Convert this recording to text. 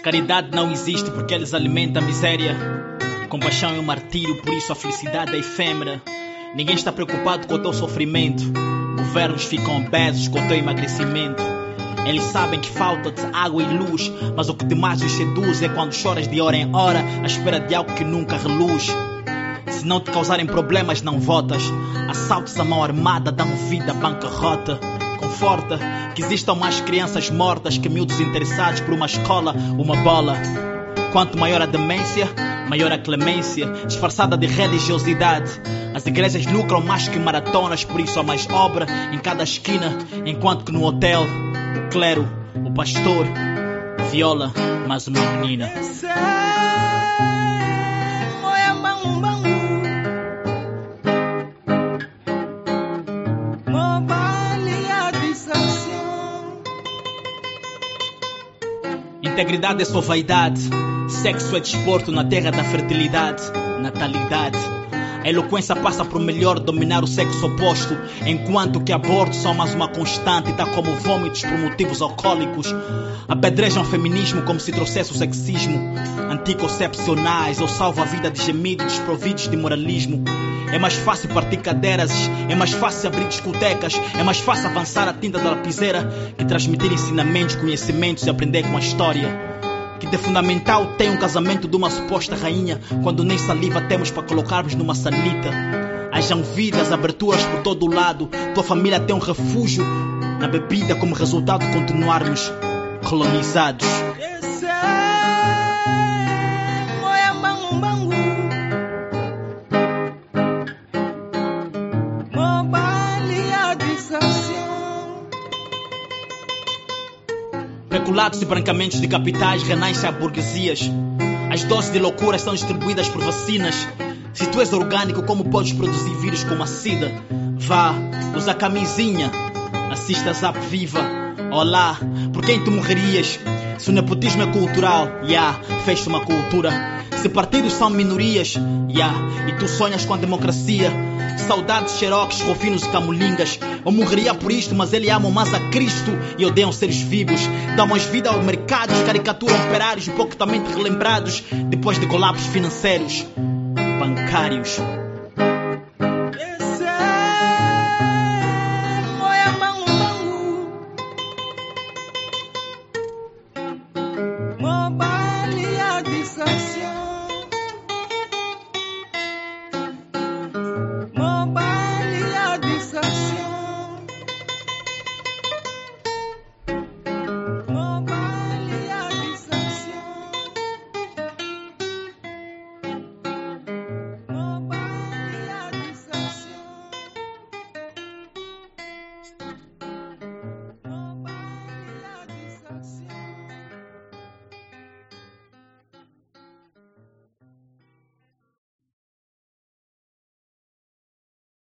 Caridade não existe porque eles alimentam a miséria. Compaixão é um martírio, por isso a felicidade é efêmera. Ninguém está preocupado com o teu sofrimento. Governos ficam obesos com o teu emagrecimento. Eles sabem que falta-te água e luz, mas o que demais os seduz é quando choras de hora em hora à espera de algo que nunca reluz. Se não te causarem problemas, não votas. Assaltos à mão armada dão vida à bancarrota. Conforta que existam mais crianças mortas que miúdos interessados por uma escola, uma bola. Quanto maior a demência, maior a clemência, disfarçada de religiosidade. As igrejas lucram mais que maratonas, por isso há mais obra em cada esquina, enquanto que no hotel, o clero, o pastor, viola mais uma menina. Integridade é só vaidade. Sexo é desporto na terra da fertilidade, natalidade. A eloquência passa por melhor dominar o sexo oposto, enquanto que abortos são mais uma constante, tal como vômitos por motivos alcoólicos. Apedrejam o feminismo como se trouxesse o sexismo. Anticoncepcionais ou salva a vida de gemidos desprovidos de moralismo. É mais fácil partir cadeiras, é mais fácil abrir discotecas, é mais fácil avançar a tinta da lapiseira que transmitir ensinamentos, conhecimentos e aprender com a história. Que de fundamental tem um casamento de uma suposta rainha, quando nem saliva temos para colocarmos numa sanita. Hajam vidas, aberturas por todo o lado. Tua família tem um refúgio na bebida como resultado de continuarmos colonizados. Peculados e brancamentos de capitais renascem a burguesias. As doses de loucura são distribuídas por vacinas. Se tu és orgânico, como podes produzir vírus como a SIDA? Vá, usa camisinha, assista Zap Viva. Olá, por quem tu morrerias? Se o nepotismo é cultural, fecha uma cultura. Se partidos são minorias, e tu sonhas com a democracia. Saudades, xerox, rofinos e camolingas. Eu morreria por isto, mas eles amam mais a Cristo e odeiam seres vivos. Dão mais vida aos mercados, caricaturam operários hipocritamente relembrados depois de colapsos financeiros bancários.